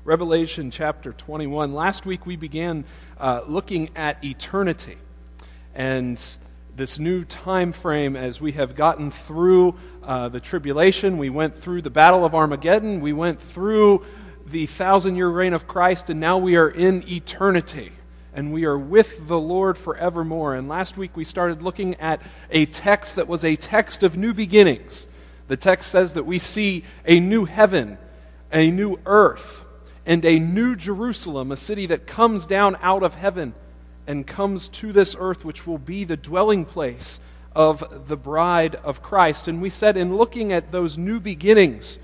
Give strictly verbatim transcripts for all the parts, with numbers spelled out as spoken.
Revelation chapter twenty-one. Last week we began uh, looking at eternity and this new time frame as we have gotten through uh, the tribulation. We went through the battle of Armageddon. We went through the thousand-year reign of Christ, and now we are in eternity. And we are with the Lord forevermore. And last week we started looking at a text that was a text of new beginnings. The text says that we see a new heaven, a new earth, and a new Jerusalem, a city that comes down out of heaven and comes to this earth, which will be the dwelling place of the bride of Christ. And we said in looking at those new beginnings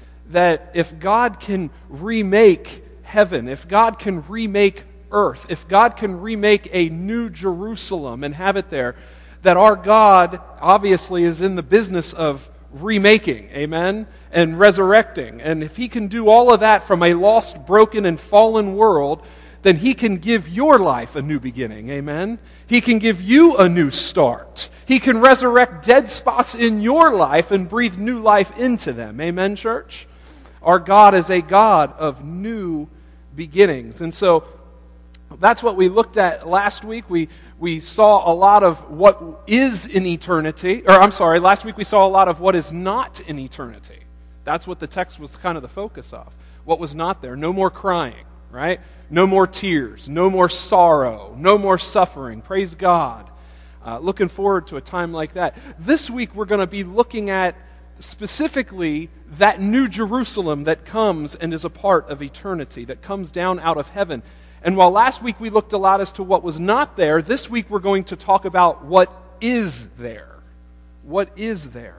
that if God can remake heaven, if God can remake earth, if God can remake a new Jerusalem and have it there, that our God obviously is in the business of remaking, amen, and resurrecting. And if He can do all of that from a lost, broken, and fallen world, then He can give your life a new beginning, amen. He can give you a new start. He can resurrect dead spots in your life and breathe new life into them, amen, church? Our God is a God of new beginnings. And so that's what we looked at last week. We we saw a lot of what is in eternity. Or I'm sorry, last week we saw a lot of what is not in eternity. That's what the text was kind of the focus of. What was not there. No more crying, right? No more tears. No more sorrow. No more suffering. Praise God. Uh, looking forward to a time like that. This week we're going to be looking at specifically that new Jerusalem that comes and is a part of eternity, that comes down out of heaven. And while last week we looked a lot as to what was not there, this week we're going to talk about what is there. What is there?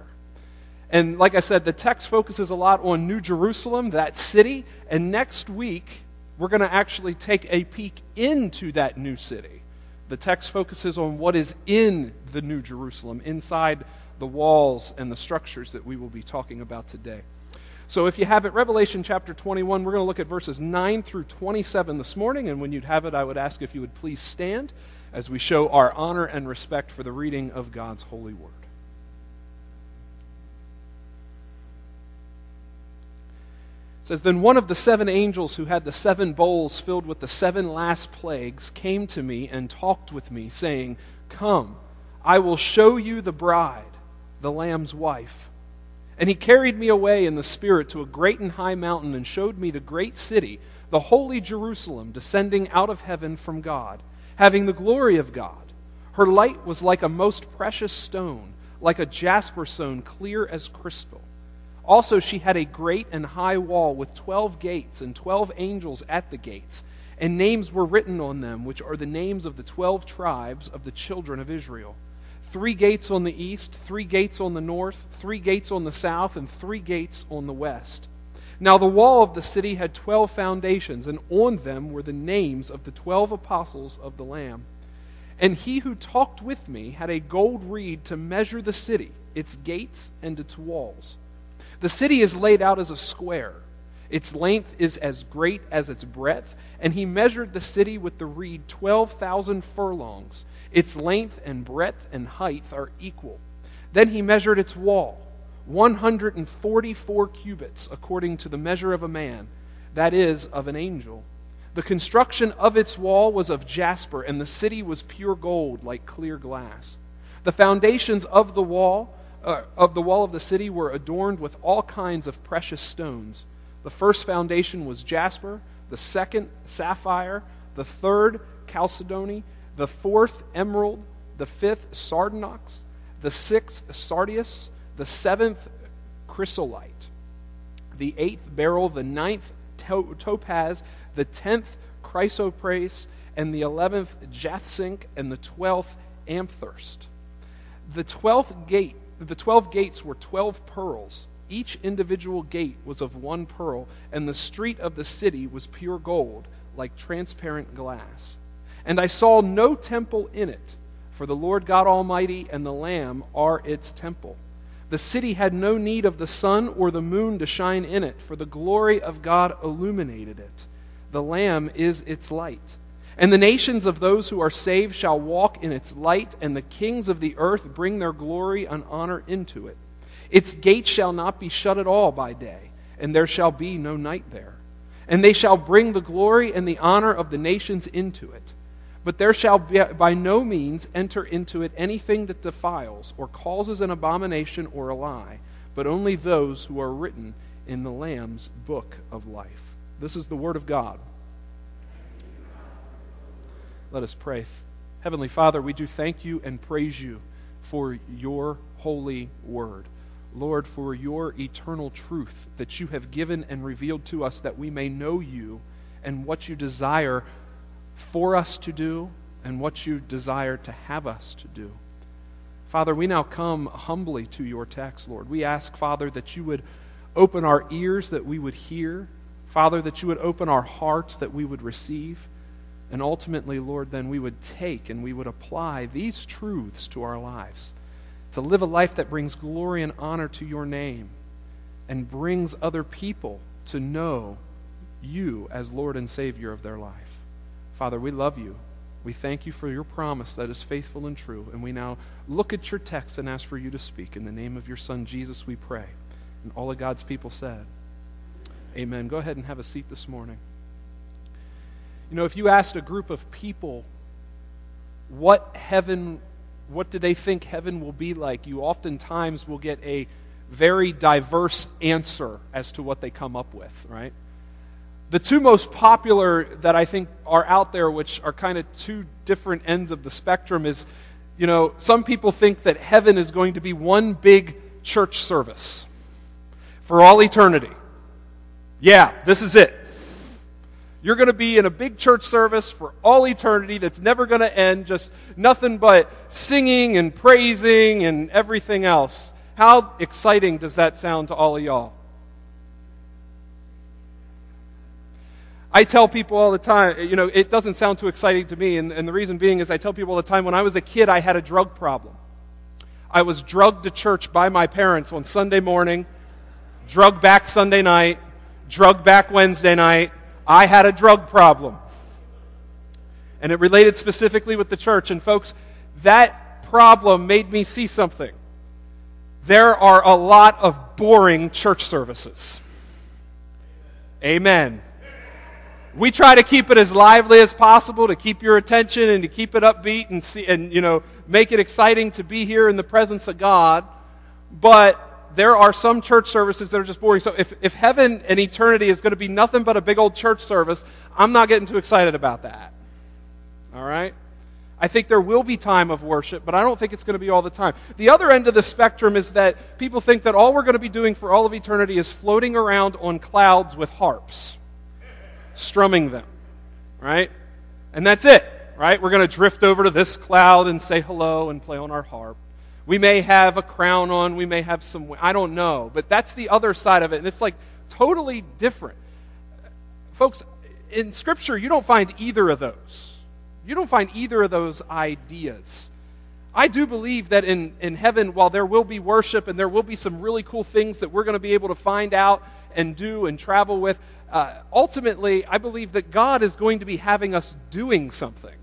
And like I said, the text focuses a lot on New Jerusalem, that city, and next week we're going to actually take a peek into that new city. The text focuses on what is in the New Jerusalem, inside the walls and the structures that we will be talking about today. So if you have it, Revelation chapter twenty-one, we're going to look at verses nine through twenty-seven this morning, and when you'd have it, I would ask if you would please stand as we show our honor and respect for the reading of God's holy word. It says, "Then one of the seven angels who had the seven bowls filled with the seven last plagues came to me and talked with me, saying, 'Come, I will show you the bride, the Lamb's wife.' And he carried me away in the Spirit to a great and high mountain and showed me the great city, the holy Jerusalem, descending out of heaven from God, having the glory of God. Her light was like a most precious stone, like a jasper stone, clear as crystal. Also she had a great and high wall with twelve gates and twelve angels at the gates, and names were written on them, which are the names of the twelve tribes of the children of Israel. Three gates on the east, three gates on the north, three gates on the south, and three gates on the west. Now the wall of the city had twelve foundations, and on them were the names of the twelve apostles of the Lamb. And he who talked with me had a gold reed to measure the city, its gates, and its walls. The city is laid out as a square. Its length is as great as its breadth, and he measured the city with the reed twelve thousand furlongs. Its length and breadth and height are equal. Then he measured its wall, one hundred forty-four cubits, according to the measure of a man, that is, of an angel. The construction of its wall was of jasper, and the city was pure gold, like clear glass. The foundations of the wall, uh, of the wall of the city were adorned with all kinds of precious stones. The first foundation was jasper, the second sapphire, the third chalcedony, the fourth emerald, the fifth sardonyx, the sixth sardius, the seventh chrysolite, the eighth beryl, the ninth to- topaz, the tenth chrysoprase, and the eleventh jacinth, and the twelfth amethyst. The twelfth gate, the twelve gates were twelve pearls. Each individual gate was of one pearl, and the street of the city was pure gold, like transparent glass. And I saw no temple in it, for the Lord God Almighty and the Lamb are its temple. The city had no need of the sun or the moon to shine in it, for the glory of God illuminated it. The Lamb is its light. And the nations of those who are saved shall walk in its light, and the kings of the earth bring their glory and honor into it. Its gates shall not be shut at all by day, and there shall be no night there. and they shall bring the glory and the honor of the nations into it. But there shall be by no means enter into it anything that defiles or causes an abomination or a lie, but only those who are written in the Lamb's book of life. This is the word of God. Let us pray. Heavenly Father, we do thank you and praise you for your holy word. Lord, for your eternal truth that you have given and revealed to us, that we may know you and what you desire for us to do and what you desire to have us to do. Father, we now come humbly to your text, Lord. We ask, Father, that you would open our ears that we would hear. Father, that you would open our hearts that we would receive. And ultimately, Lord, then we would take and we would apply these truths to our lives, to live a life that brings glory and honor to your name and brings other people to know you as Lord and Savior of their life. Father, we love you. We thank you for your promise that is faithful and true. And we now look at your text and ask for you to speak. In the name of your Son, Jesus, we pray. And all of God's people said, amen. Go ahead and have a seat this morning. You know, if you asked a group of people what heaven, what do they think heaven will be like, you oftentimes will get a very diverse answer as to what they come up with, right? The two most popular that I think are out there, which are kind of two different ends of the spectrum, is, you know, some people think that heaven is going to be one big church service for all eternity. Yeah, this is it. You're going to be in a big church service for all eternity that's never going to end, just nothing but singing and praising and everything else. How exciting does that sound to all of y'all? I tell people all the time, you know, it doesn't sound too exciting to me, and, and the reason being is I tell people all the time, when I was a kid, I had a drug problem. I was drugged to church by my parents on Sunday morning, drugged back Sunday night, drugged back Wednesday night. I had a drug problem. And it related specifically with the church. And folks, that problem made me see something. There are a lot of boring church services. Amen. We try to keep it as lively as possible, to keep your attention and to keep it upbeat and see, and you know, make it exciting to be here in the presence of God. But there are some church services that are just boring. So if, if heaven and eternity is going to be nothing but a big old church service, I'm not getting too excited about that. All right? I think there will be time of worship, but I don't think it's going to be all the time. The other end of the spectrum is that people think that all we're going to be doing for all of eternity is floating around on clouds with harps, strumming them, right? And that's it, right? We're going to drift over to this cloud and say hello and play on our harp. We may have a crown on, we may have some, I don't know, but that's the other side of it, and it's like totally different. Folks, in Scripture, you don't find either of those. You don't find either of those ideas. I do believe that in, in heaven, while there will be worship and there will be some really cool things that we're going to be able to find out and do and travel with, uh, ultimately, I believe that God is going to be having us doing something.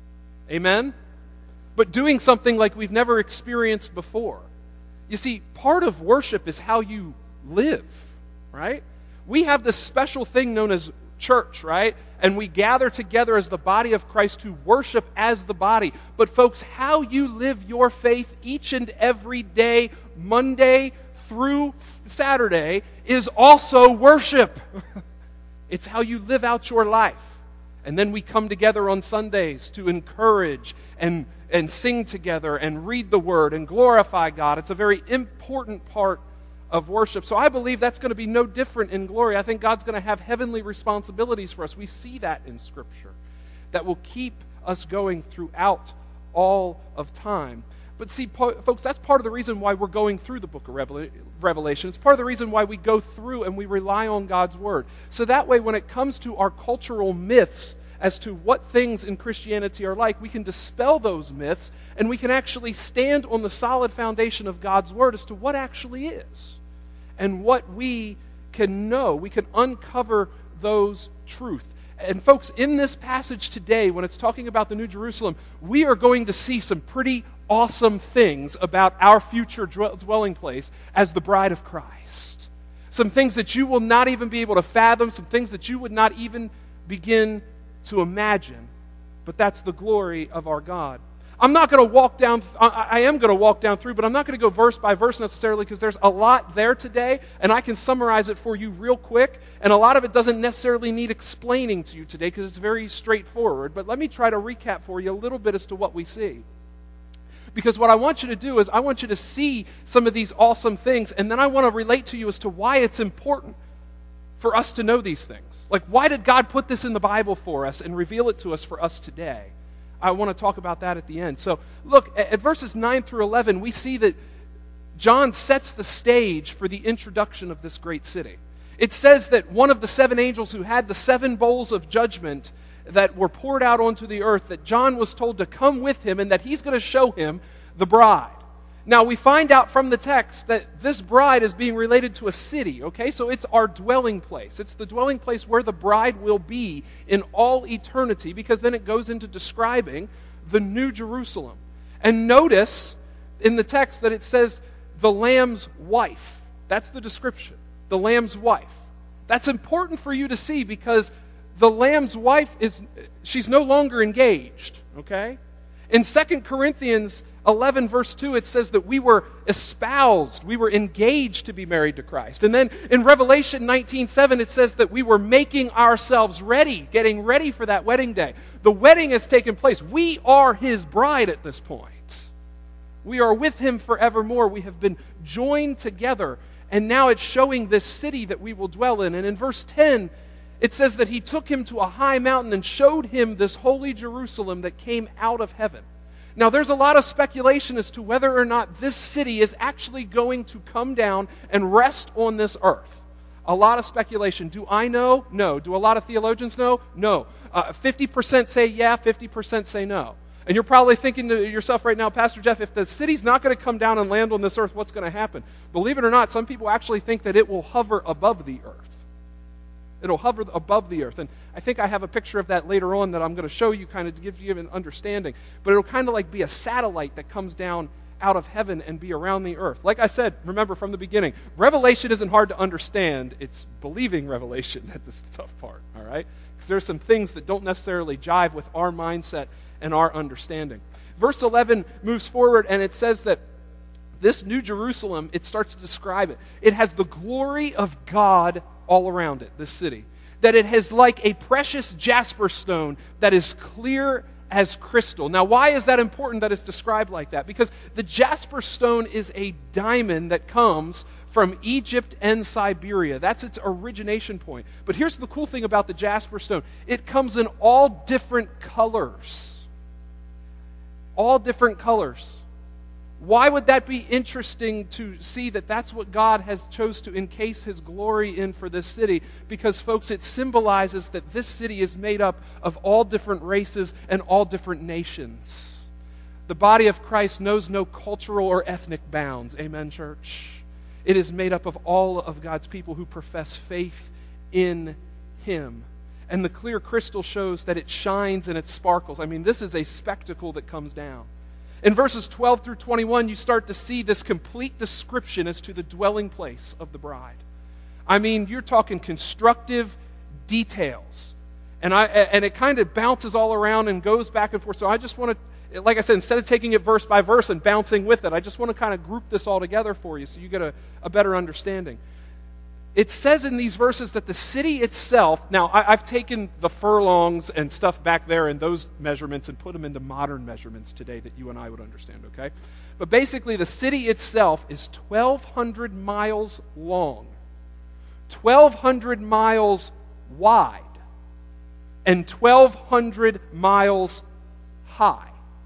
Amen? But doing something like we've never experienced before. You see, part of worship is how you live, right? We have this special thing known as church, right? And we gather together as the body of Christ to worship as the body. But folks, how you live your faith each and every day, Monday through Saturday, is also worship. It's how you live out your life. And then we come together on Sundays to encourage and, and sing together and read the Word and glorify God. It's a very important part of worship. So I believe that's going to be no different in glory. I think God's going to have heavenly responsibilities for us. We see that in Scripture that will keep us going throughout all of time. But see, po- folks, that's part of the reason why we're going through the book of Revel- Revelation. It's part of the reason why we go through and we rely on God's Word. So that way, when it comes to our cultural myths as to what things in Christianity are like, we can dispel those myths and we can actually stand on the solid foundation of God's Word as to what actually is and what we can know. We can uncover those truths. And folks, in this passage today, when it's talking about the New Jerusalem, we are going to see some pretty awesome things about our future dwelling place as the bride of Christ. some things that you will not even be able to fathom, some things that you would not even begin to imagine. But that's the glory of our God. I'm not going to walk down, I, I am going to walk down through, but I'm not going to go verse by verse necessarily because there's a lot there today, and I can summarize it for you real quick, and a lot of it doesn't necessarily need explaining to you today because it's very straightforward. But let me try to recap for you a little bit as to what we see. Because what I want you to do is I want you to see some of these awesome things, and then I want to relate to you as to why it's important for us to know these things. Like, why did God put this in the Bible for us and reveal it to us for us today? I want to talk about that at the end. So, look, at verses nine through eleven, we see that John sets the stage for the introduction of this great city. It says that one of the seven angels who had the seven bowls of judgment that were poured out onto the earth, that John was told to come with him and that he's going to show him the bride. Now, we find out from the text that this bride is being related to a city, okay? So it's our dwelling place. It's the dwelling place where the bride will be in all eternity, because then it goes into describing the New Jerusalem. And notice in the text that it says the Lamb's wife. That's the description, the Lamb's wife. That's important for you to see because the Lamb's wife is, she's no longer engaged, okay? In Second Corinthians eleven verse two, it says that we were espoused, we were engaged to be married to Christ. And then in Revelation nineteen seven, it says that we were making ourselves ready, getting ready for that wedding day. The wedding has taken place. We are His bride at this point. We are with Him forevermore. We have been joined together, and now it's showing this city that we will dwell in. And in verse ten, it says that He took him to a high mountain and showed him this holy Jerusalem that came out of heaven. Now, there's a lot of speculation as to whether or not this city is actually going to come down and rest on this earth. A lot of speculation. Do I know? No. Do a lot of theologians know? No. Uh, fifty percent say yeah, fifty percent say no. And you're probably thinking to yourself right now, Pastor Jeff, if the city's not going to come down and land on this earth, what's going to happen? Believe it or not, some people actually think that it will hover above the earth. It'll hover above the earth. And I think I have a picture of that later on that I'm going to show you kind of to give you an understanding. But it'll kind of like be a satellite that comes down out of heaven and be around the earth. Like I said, remember from the beginning, Revelation isn't hard to understand. It's believing Revelation that's the tough part, all right? Because there's some things that don't necessarily jive with our mindset and our understanding. Verse eleven moves forward and it says that this New Jerusalem, it starts to describe it. It has the glory of God all around it, this city. That it has like a precious jasper stone that is clear as crystal. Now, why is that important that it's described like that? Because the jasper stone is a diamond that comes from Egypt and Siberia. That's its origination point. But here's the cool thing about the jasper stone. It comes in all different colors. All different colors. Why would that be interesting to see that that's what God has chose to encase His glory in for this city? Because, folks, it symbolizes that this city is made up of all different races and all different nations. The body of Christ knows no cultural or ethnic bounds. Amen, church? It is made up of all of God's people who profess faith in Him. And the clear crystal shows that it shines and it sparkles. I mean, this is a spectacle that comes down. In verses twelve through twenty-one, you start to see this complete description as to the dwelling place of the bride. I mean, you're talking constructive details. And I and it kind of bounces all around and goes back and forth. So I just want to, like I said, instead of taking it verse by verse and bouncing with it, I just want to kind of group this all together for you so you get a, a better understanding. It says in these verses that the city itself, now I, I've taken the furlongs and stuff back there and those measurements and put them into modern measurements today that you and I would understand, okay? But basically the city itself is twelve hundred miles long, twelve hundred miles wide, and twelve hundred miles high,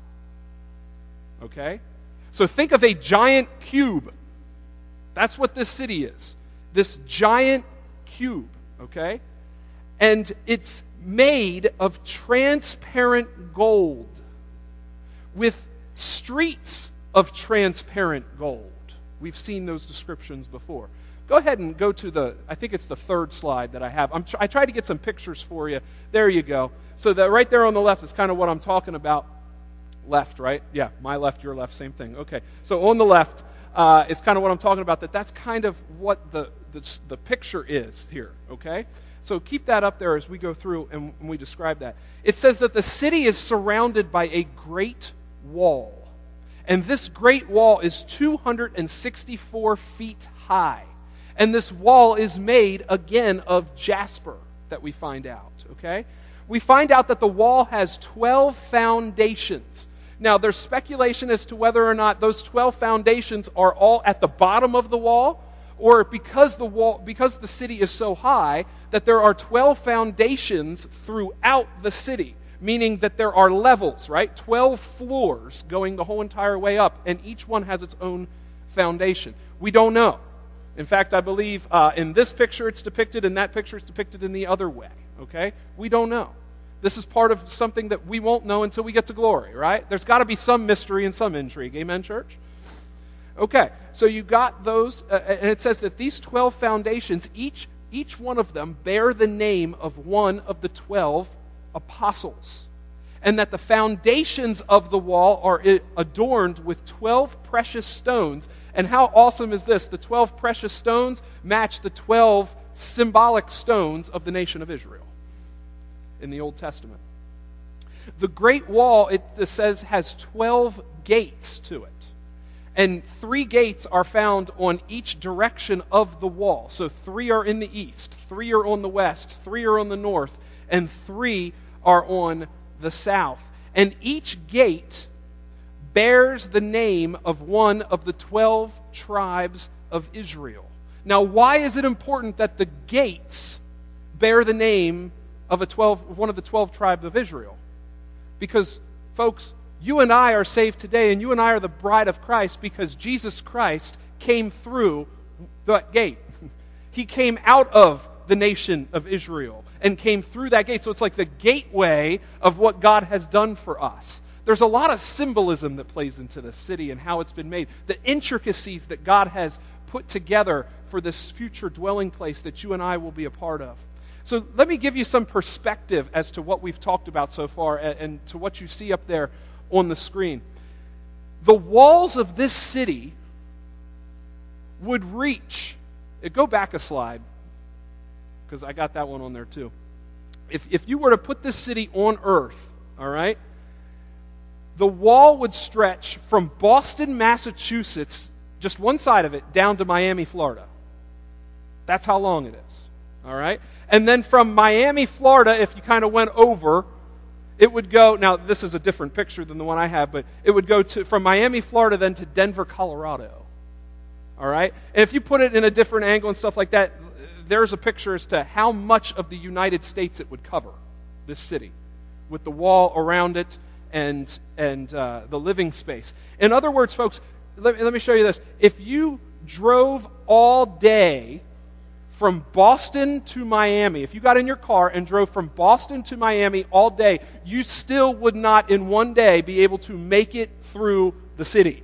okay? So think of a giant cube. That's what this city is. This giant cube, okay? And it's made of transparent gold with streets of transparent gold. We've seen those descriptions before. Go ahead and go to the, I think it's the third slide that I have. I'm tr- I tried to get some pictures for you. There you go. So that right there on the left is kind of what I'm talking about. Left, right? Yeah, my left, your left, same thing. Okay, so on the left uh, is kind of what I'm talking about, that that's kind of what the, the, the picture is here, okay? So keep that up there as we go through and we describe that. It says that the city is surrounded by a great wall. And this great wall is two hundred sixty-four feet high. And this wall is made, again, of jasper that we find out, okay? We find out that the wall has twelve foundations. Now, there's speculation as to whether or not those twelve foundations are all at the bottom of the wall, or because the wall, because the city is so high, that there are twelve foundations throughout the city, meaning that there are levels, right? twelve floors going the whole entire way up, and each one has its own foundation. We don't know. In fact, I believe uh, in this picture it's depicted, in that picture it's depicted in the other way, okay? We don't know. This is part of something that we won't know until we get to glory, right? There's got to be some mystery and some intrigue. Amen, church? Okay, so you got those, uh, and it says that these twelve foundations, each, each one of them bear the name of one of the twelve apostles. And that the foundations of the wall are adorned with twelve precious stones. And how awesome is this? The twelve precious stones match the twelve symbolic stones of the nation of Israel in the Old Testament. The Great Wall, it says, has twelve gates to it. And three gates are found on each direction of the wall. So three are in the east, three are on the west, three are on the north, and three are on the south. And each gate bears the name of one of the twelve tribes of Israel. Now, why is it important that the gates bear the name of a twelve, of one of the twelve tribes of Israel? Because, folks, you and I are saved today, and you and I are the bride of Christ because Jesus Christ came through that gate. He came out of the nation of Israel and came through that gate. So it's like the gateway of what God has done for us. There's a lot of symbolism that plays into this city and how it's been made. The intricacies that God has put together for this future dwelling place that you and I will be a part of. So let me give you some perspective as to what we've talked about so far and, and to what you see up there on the screen. The walls of this city would reach, go back a slide, because I got that one on there too. If, if you were to put this city on earth, all right, the wall would stretch from Boston, Massachusetts, just one side of it, down to Miami, Florida. That's how long it is, all right? And then from Miami, Florida, if you kind of went over, it would go, now this is a different picture than the one I have, but it would go to from Miami, Florida, then to Denver, Colorado. All right? And if you put it in a different angle and stuff like that, there's a picture as to how much of the United States it would cover, this city, with the wall around it and, and uh, the living space. In other words, folks, let, let me show you this. If you drove all day from Boston to Miami, if you got in your car and drove from Boston to Miami all day, you still would not in one day be able to make it through the city.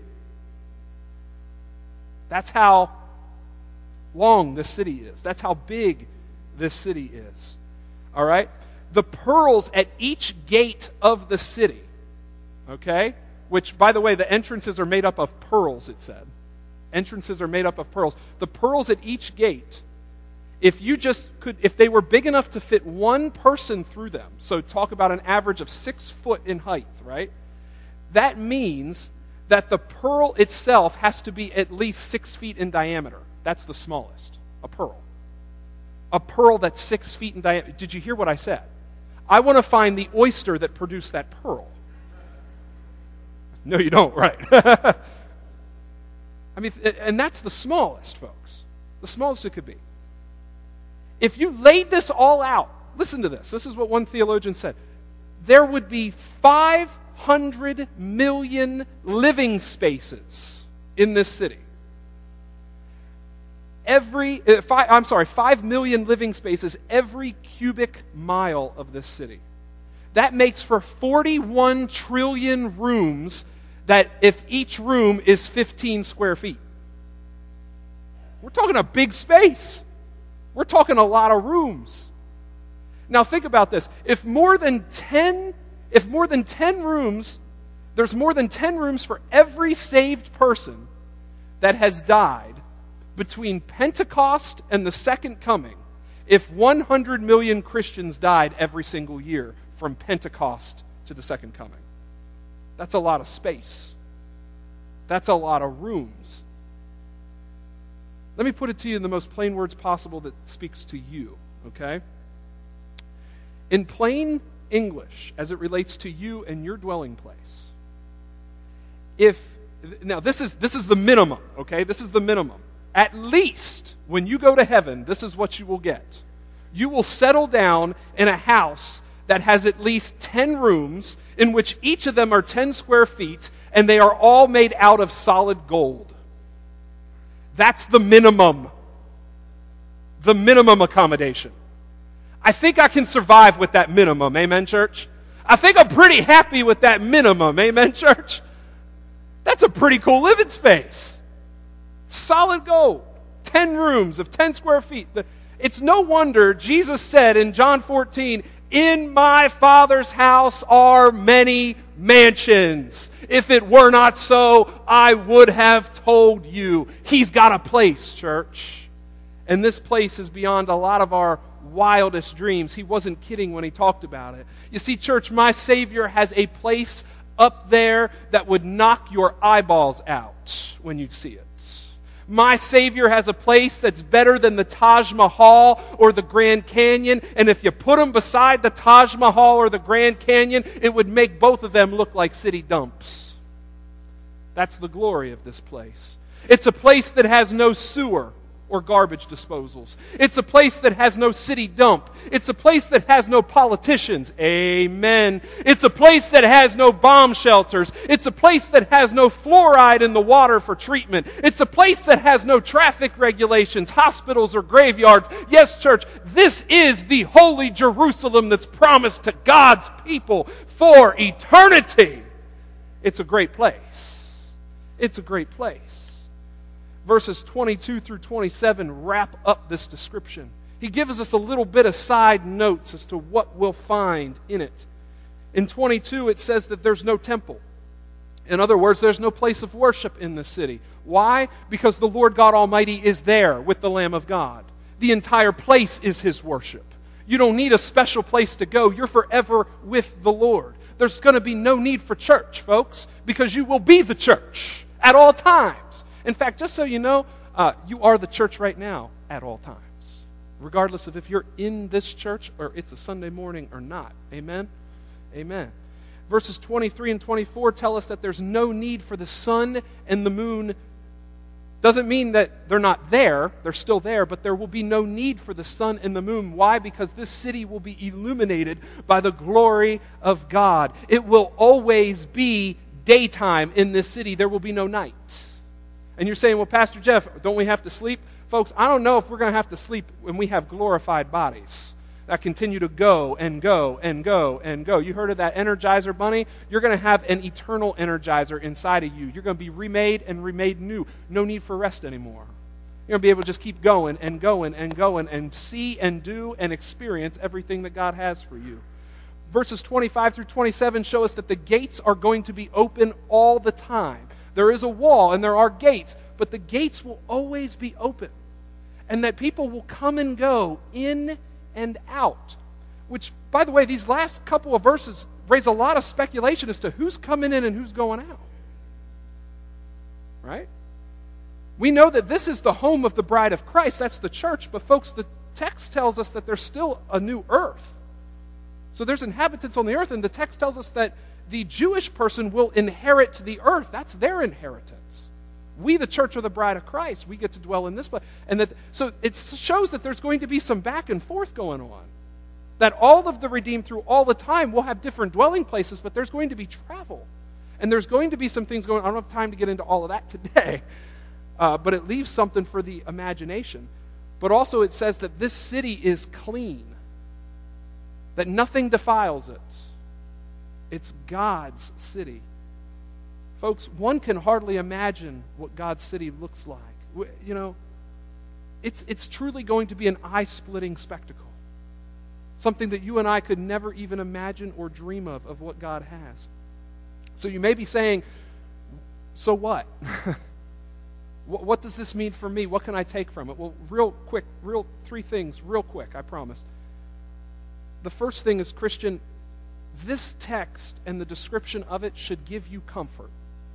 That's how long this city is. That's how big this city is. All right? The pearls at each gate of the city, okay, which, by the way, the entrances are made up of pearls, it said. Entrances are made up of pearls. The pearls at each gate, if you just could, if they were big enough to fit one person through them, so talk about an average of six foot in height, right? That means that the pearl itself has to be at least six feet in diameter. That's the smallest, a pearl. A pearl that's six feet in diameter. Did you hear what I said? I want to find the oyster that produced that pearl. No, you don't, right? I mean, and that's the smallest, folks. The smallest it could be. If you laid this all out, listen to this. This is what one theologian said. There would be five hundred million living spaces in this city. Every, uh, five, I'm sorry, five million living spaces every cubic mile of this city. That makes for forty-one trillion rooms that if each room is fifteen square feet. We're talking a big space. We're talking a lot of rooms. Now think about this. If more than ten, if more than ten rooms, there's more than ten rooms for every saved person that has died, between Pentecost and the second coming if one hundred million Christians died every single year from Pentecost to the second coming. That's a lot of space. That's a lot of rooms. Let me put it to you in the most plain words possible that speaks to you, okay? In plain English, as it relates to you and your dwelling place, if, now this is, this is the minimum, okay? This is the minimum. At least, when you go to heaven, this is what you will get. You will settle down in a house that has at least ten rooms, in which each of them are ten square feet, and they are all made out of solid gold. That's the minimum. The minimum accommodation. I think I can survive with that minimum, amen, church? I think I'm pretty happy with that minimum, amen, church? That's a pretty cool living space. Solid gold. Ten rooms of ten square feet. It's no wonder Jesus said in John fourteen, "In my Father's house are many mansions. If it were not so, I would have told you." He's got a place, church. And this place is beyond a lot of our wildest dreams. He wasn't kidding when he talked about it. You see, church, my Savior has a place up there that would knock your eyeballs out when you see it. My Savior has a place that's better than the Taj Mahal or the Grand Canyon, and if you put them beside the Taj Mahal or the Grand Canyon, it would make both of them look like city dumps. That's the glory of this place. It's a place that has no sewer or garbage disposals. It's a place that has no city dump. It's a place that has no politicians. Amen. It's a place that has no bomb shelters. It's a place that has no fluoride in the water for treatment. It's a place that has no traffic regulations, hospitals, or graveyards. Yes, church, this is the holy Jerusalem that's promised to God's people for eternity. It's a great place. It's a great place. Verses twenty-two through twenty-seven wrap up this description. He gives us a little bit of side notes as to what we'll find in it. In twenty-two, it says that there's no temple. In other words, there's no place of worship in the city. Why? Because the Lord God Almighty is there with the Lamb of God. The entire place is His worship. You don't need a special place to go. You're forever with the Lord. There's going to be no need for church, folks, because you will be the church at all times. In fact, just so you know, uh, you are the church right now at all times, regardless of if you're in this church or it's a Sunday morning or not. Amen? Amen. Verses twenty-three and twenty-four tell us that there's no need for the sun and the moon. Doesn't mean that they're not there. They're still there, but there will be no need for the sun and the moon. Why? Because this city will be illuminated by the glory of God. It will always be daytime in this city. There will be no night. And you're saying, well, Pastor Jeff, don't we have to sleep? Folks, I don't know if we're going to have to sleep when we have glorified bodies that continue to go and go and go and go. You heard of that Energizer Bunny? You're going to have an eternal Energizer inside of you. You're going to be remade and remade new. No need for rest anymore. You're going to be able to just keep going and going and going and see and do and experience everything that God has for you. Verses twenty-five through twenty-seven show us that the gates are going to be open all the time. There is a wall and there are gates, but the gates will always be open. And that people will come and go in and out. Which, by the way, these last couple of verses raise a lot of speculation as to who's coming in and who's going out. Right? We know that this is the home of the bride of Christ. That's the church. But folks, the text tells us that there's still a new earth. So there's inhabitants on the earth, and the text tells us that the Jewish person will inherit the earth. That's their inheritance. We, the church, are the bride of Christ. We get to dwell in this place. And that, so it shows that there's going to be some back and forth going on. That all of the redeemed through all the time will have different dwelling places, but there's going to be travel. And there's going to be some things going on. I don't have time to get into all of that today. Uh, but it leaves something for the imagination. But also it says that this city is clean. That nothing defiles it. It's God's city. Folks, one can hardly imagine what God's city looks like. You know, it's, it's truly going to be an eye-splitting spectacle. Something that you and I could never even imagine or dream of, of what God has. So you may be saying, so what? What, what does this mean for me? What can I take from it? Well, real quick, real three things, real quick, I promise. The first thing is, Christian, this text and the description of it should give you comfort.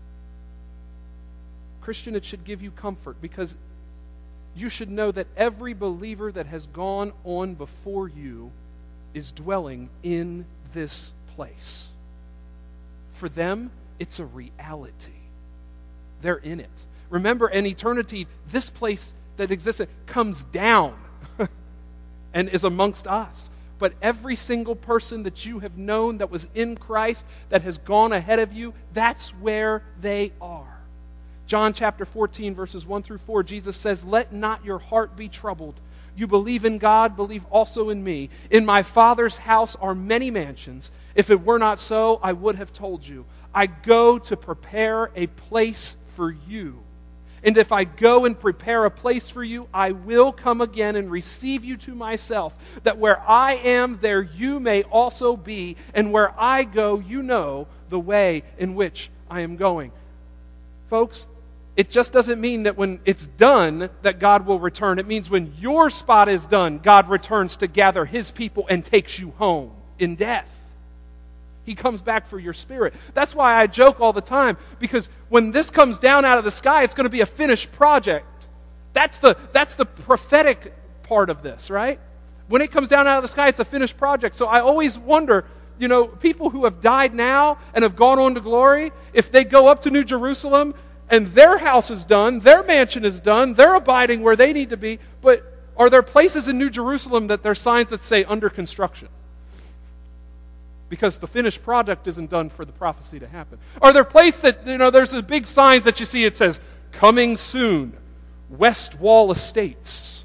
Christian, it should give you comfort because you should know that every believer that has gone on before you is dwelling in this place. For them, it's a reality. They're in it. Remember, in eternity, this place that existed comes down and is amongst us. But every single person that you have known that was in Christ, that has gone ahead of you, that's where they are. John chapter fourteen, verses one through four, Jesus says, "Let not your heart be troubled. You believe in God, believe also in me. In my Father's house are many mansions. If it were not so, I would have told you. I go to prepare a place for you. And if I go and prepare a place for you, I will come again and receive you to myself, that where I am, there you may also be, and where I go, you know the way in which I am going." Folks, it just doesn't mean that when it's done that God will return. It means when your spot is done, God returns to gather His people and takes you home in death. He comes back for your spirit. That's why I joke all the time, because when this comes down out of the sky, it's going to be a finished project. That's the, that's the prophetic part of this, right? When it comes down out of the sky, it's a finished project. So I always wonder, you know, people who have died now and have gone on to glory, if they go up to New Jerusalem and their house is done, their mansion is done, they're abiding where they need to be, but are there places in New Jerusalem that there are signs that say under construction? Because the finished product isn't done for the prophecy to happen. Are there places that, you know, there's a big signs that you see, it says, "Coming soon, West Wall Estates."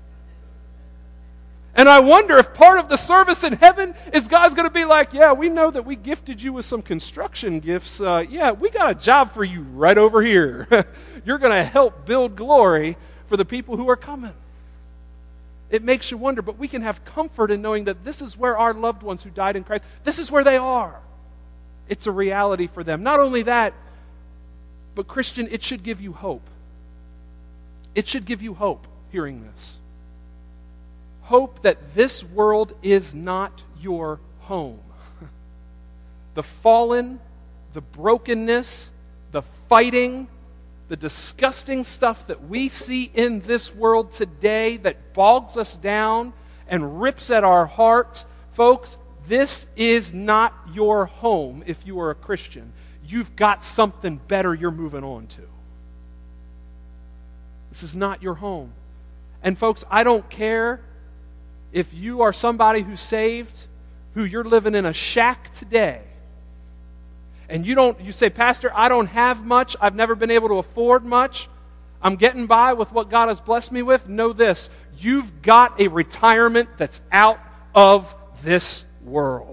And I wonder if part of the service in heaven is God's going to be like, "Yeah, we know that we gifted you with some construction gifts. Uh, yeah, we got a job for you right over here. You're going to help build glory for the people who are coming." It makes you wonder, but we can have comfort in knowing that this is where our loved ones who died in Christ, this is where they are. It's a reality for them. Not only that, but Christian, it should give you hope. It should give you hope hearing this. Hope that this world is not your home. The fallen, the brokenness, the fighting, the disgusting stuff that we see in this world today that bogs us down and rips at our hearts, folks, this is not your home if you are a Christian. You've got something better you're moving on to. This is not your home. And folks, I don't care if you are somebody who's saved, who you're living in a shack today, and you don't, you say, "Pastor, I don't have much. I've never been able to afford much. I'm getting by with what God has blessed me with." Know this, you've got a retirement that's out of this world.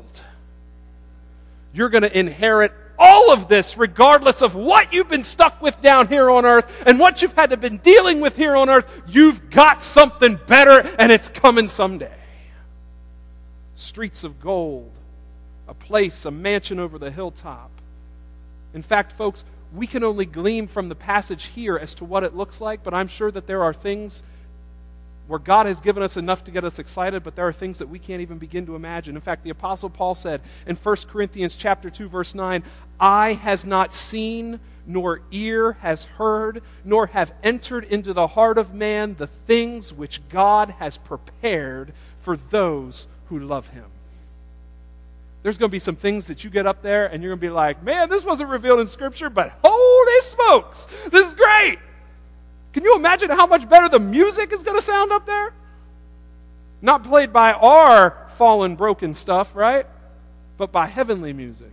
You're going to inherit all of this regardless of what you've been stuck with down here on earth and what you've had to been dealing with here on earth. You've got something better, and it's coming someday. Streets of gold, a place, a mansion over the hilltop. In fact, folks, we can only glean from the passage here as to what it looks like, but I'm sure that there are things where God has given us enough to get us excited, but there are things that we can't even begin to imagine. In fact, the Apostle Paul said in First Corinthians chapter two, verse nine, "Eye has not seen, nor ear has heard, nor have entered into the heart of man the things which God has prepared for those who love Him." There's going to be some things that you get up there and you're going to be like, "Man, this wasn't revealed in Scripture, but holy smokes, this is great." Can you imagine how much better the music is going to sound up there? Not played by our fallen, broken stuff, right? But by heavenly music.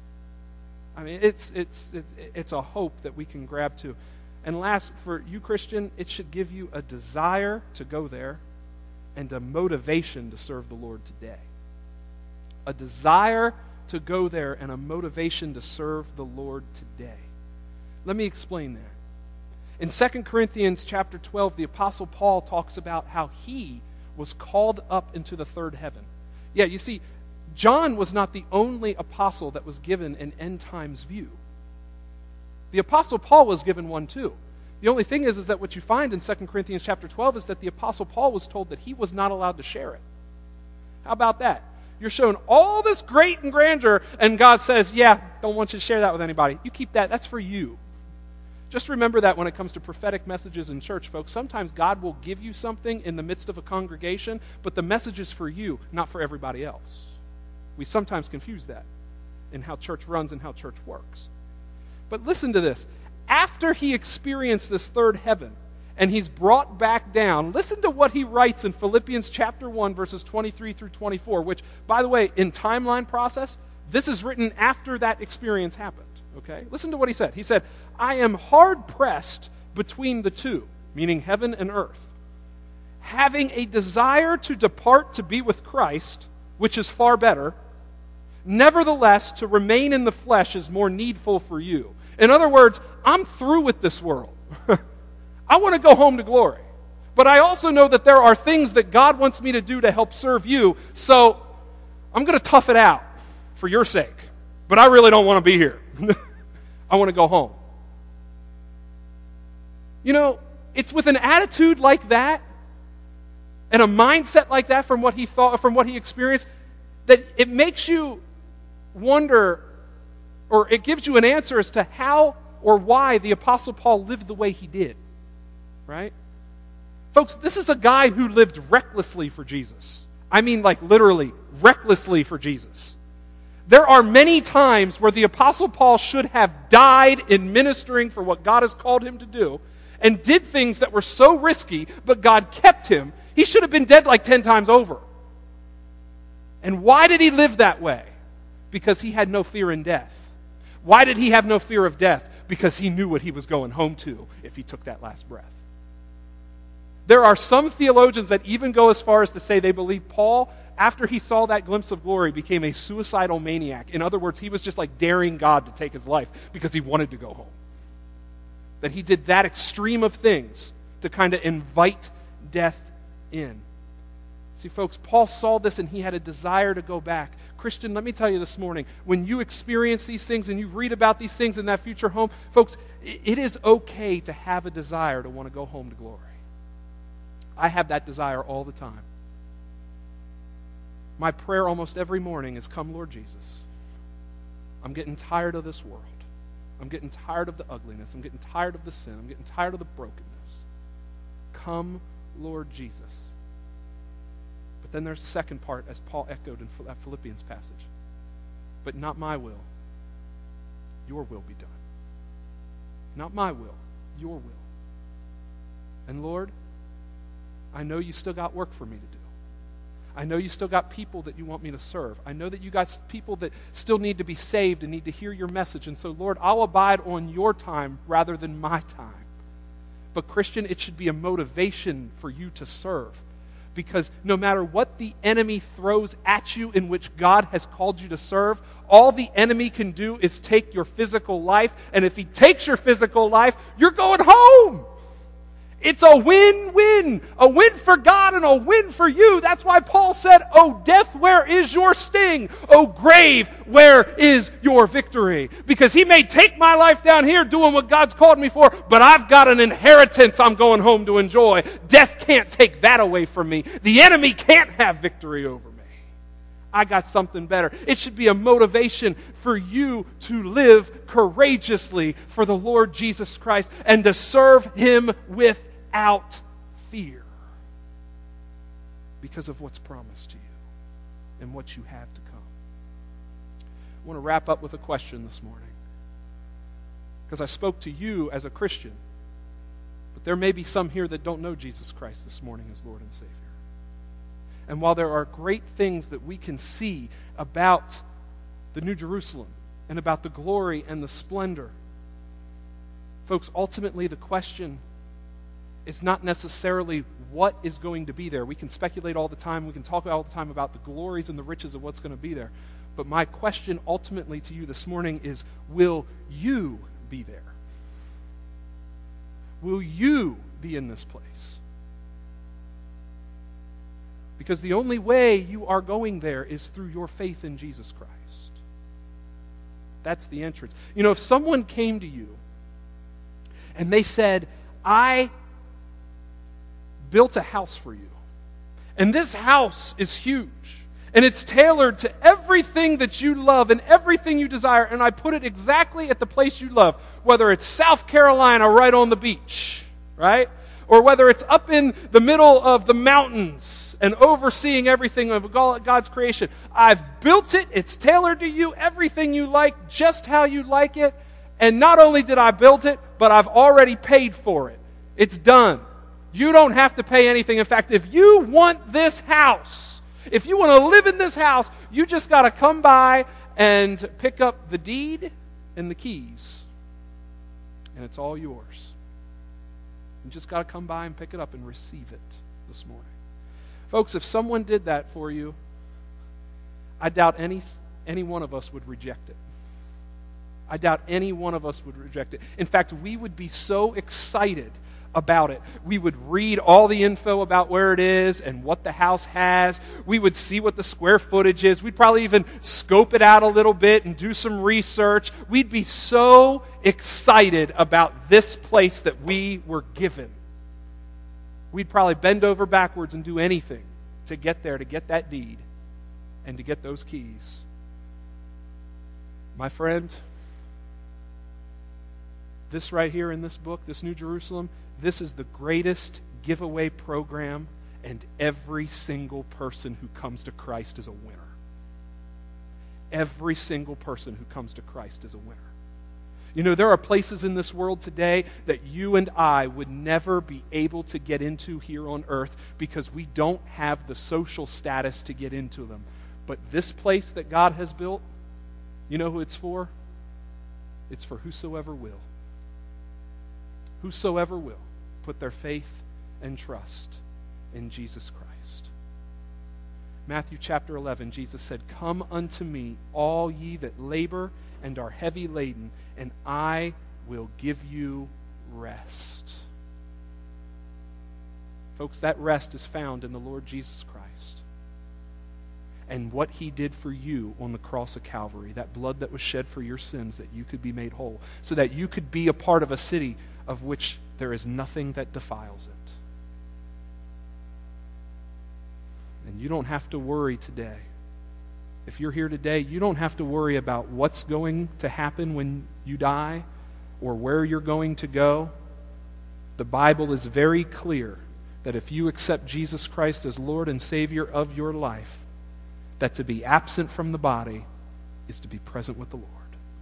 I mean, it's, it's, it's, it's a hope that we can grab to. And last, for you, Christian, it should give you a desire to go there and a motivation to serve the Lord today. A desire to go there and a motivation to serve the Lord today. Let me explain that. In Second Corinthians chapter twelve, the Apostle Paul talks about how he was called up into the third heaven. Yeah, you see, John was not the only apostle that was given an end times view. The Apostle Paul was given one too. The only thing is, is that what you find in Second Corinthians chapter twelve is that the Apostle Paul was told that he was not allowed to share it. How about that? You're shown all this great and grandeur, and God says, yeah, don't want you to share that with anybody. You keep that. That's for you. Just remember that when it comes to prophetic messages in church, folks. Sometimes God will give you something in the midst of a congregation, but the message is for you, not for everybody else. We sometimes confuse that in how church runs and how church works. But listen to this. After he experienced this third heaven, and he's brought back down, listen to what he writes in Philippians chapter one, verses twenty-three through twenty-four, which, by the way, in timeline process, this is written after that experience happened. Okay? Listen to what he said. He said, I am hard-pressed between the two, meaning heaven and earth, having a desire to depart to be with Christ, which is far better. Nevertheless, to remain in the flesh is more needful for you. In other words, I'm through with this world. I want to go home to glory. But I also know that there are things that God wants me to do to help serve you, so I'm going to tough it out for your sake. But I really don't want to be here. I want to go home. You know, it's with an attitude like that and a mindset like that from what he thought, from what he experienced, that it makes you wonder, or it gives you an answer as to how or why the Apostle Paul lived the way he did. Right? Folks, this is a guy who lived recklessly for Jesus. I mean, like literally, recklessly for Jesus. There are many times where the Apostle Paul should have died in ministering for what God has called him to do and did things that were so risky, but God kept him. He should have been dead like ten times over. And why did he live that way? Because he had no fear in death. Why did he have no fear of death? Because he knew what he was going home to if he took that last breath. There are some theologians that even go as far as to say they believe Paul, after he saw that glimpse of glory, became a suicidal maniac. In other words, he was just like daring God to take his life because he wanted to go home. That he did that extreme of things to kind of invite death in. See, folks, Paul saw this and he had a desire to go back. Christian, let me tell you this morning, when you experience these things and you read about these things in that future home, folks, it is okay to have a desire to want to go home to glory. I have that desire all the time. My prayer almost every morning is, come, Lord Jesus. I'm getting tired of this world. I'm getting tired of the ugliness. I'm getting tired of the sin. I'm getting tired of the brokenness. Come, Lord Jesus. But then there's the second part, as Paul echoed in that Philippians passage. But not my will, your will be done. Not my will, your will. And Lord, I know you still got work for me to do. I know you still got people that you want me to serve. I know that you got people that still need to be saved and need to hear your message. And so, Lord, I'll abide on your time rather than my time. But Christian, it should be a motivation for you to serve. Because no matter what the enemy throws at you in which God has called you to serve, all the enemy can do is take your physical life. And if he takes your physical life, you're going home. It's a win-win. A win for God and a win for you. That's why Paul said, "O death, where is your sting? O grave, where is your victory?" Because he may take my life down here doing what God's called me for, but I've got an inheritance I'm going home to enjoy. Death can't take that away from me. The enemy can't have victory over me. I got something better. It should be a motivation for you to live courageously for the Lord Jesus Christ and to serve him without fear because of what's promised to you and what you have to come. I want to wrap up with a question this morning because I spoke to you as a Christian, but there may be some here that don't know Jesus Christ this morning as Lord and Savior. And while there are great things that we can see about the New Jerusalem and about the glory and the splendor, folks, ultimately the question is not necessarily what is going to be there. We can speculate all the time. We can talk all the time about the glories and the riches of what's going to be there. But my question ultimately to you this morning is, will you be there? Will you be in this place? Because the only way you are going there is through your faith in Jesus Christ. That's the entrance. You know, if someone came to you and they said, I built a house for you. And this house is huge. And it's tailored to everything that you love and everything you desire. And I put it exactly at the place you love. Whether it's South Carolina right on the beach, right? Or whether it's up in the middle of the mountains and overseeing everything of God's creation. I've built it. It's tailored to you. Everything you like, just how you like it. And not only did I build it, but I've already paid for it. It's done. You don't have to pay anything. In fact, if you want this house, if you want to live in this house, you just got to come by and pick up the deed and the keys. And it's all yours. You just got to come by and pick it up and receive it this morning. Folks, if someone did that for you, I doubt any, any one of us would reject it. I doubt any one of us would reject it. In fact, we would be so excited about it. We would read all the info about where it is and what the house has. We would see what the square footage is. We'd probably even scope it out a little bit and do some research. We'd be so excited about this place that we were given. We'd probably bend over backwards and do anything to get there, to get that deed, and to get those keys. My friend, this right here in this book, this New Jerusalem, this is the greatest giveaway program, and every single person who comes to Christ is a winner. Every single person who comes to Christ is a winner. You know, there are places in this world today that you and I would never be able to get into here on earth because we don't have the social status to get into them. But this place that God has built, you know who it's for? It's for whosoever will. Whosoever will put their faith and trust in Jesus Christ. Matthew chapter eleven, Jesus said, "Come unto me, all ye that labor and are heavy laden, and I will give you rest." Folks, that rest is found in the Lord Jesus Christ. And what He did for you on the cross of Calvary, that blood that was shed for your sins, that you could be made whole, so that you could be a part of a city of which there is nothing that defiles it. And you don't have to worry today. If you're here today, you don't have to worry about what's going to happen when you die or where you're going to go. The Bible is very clear that if you accept Jesus Christ as Lord and Savior of your life, that to be absent from the body is to be present with the Lord.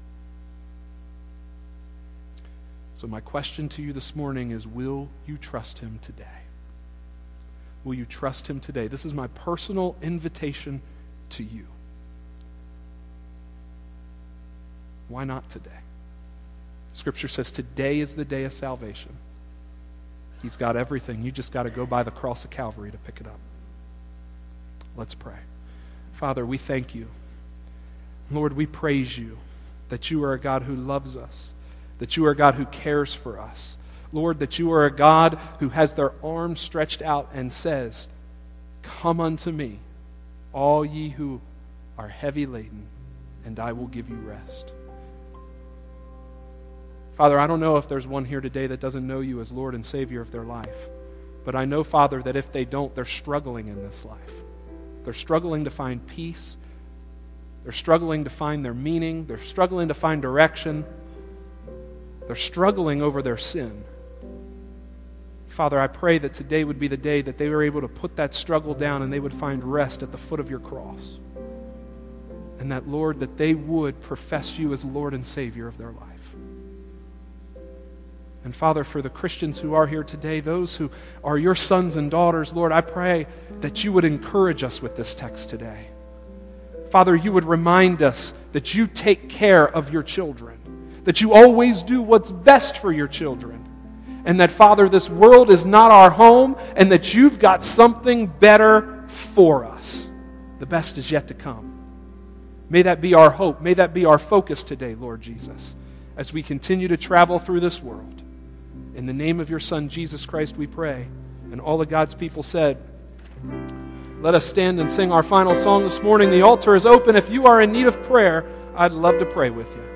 So my question to you this morning is, will you trust Him today? Will you trust Him today? This is my personal invitation to you. Why not today? Scripture says today is the day of salvation. He's got everything. You just got to go by the cross of Calvary to pick it up. Let's pray. Father, we thank you. Lord, we praise you that you are a God who loves us, that you are a God who cares for us. Lord, that you are a God who has their arms stretched out and says, "Come unto me, all ye who are heavy laden, and I will give you rest." Father, I don't know if there's one here today that doesn't know you as Lord and Savior of their life. But I know, Father, that if they don't, they're struggling in this life. They're struggling to find peace. They're struggling to find their meaning. They're struggling to find direction. They're struggling over their sin. Father, I pray that today would be the day that they were able to put that struggle down and they would find rest at the foot of your cross. And that, Lord, that they would profess you as Lord and Savior of their life. And Father, for the Christians who are here today, those who are your sons and daughters, Lord, I pray that you would encourage us with this text today. Father, you would remind us that you take care of your children, that you always do what's best for your children, and that, Father, this world is not our home, and that you've got something better for us. The best is yet to come. May that be our hope. May that be our focus today, Lord Jesus, as we continue to travel through this world. In the name of your Son, Jesus Christ, we pray. And all of God's people said, let us stand and sing our final song this morning. The altar is open. If you are in need of prayer, I'd love to pray with you.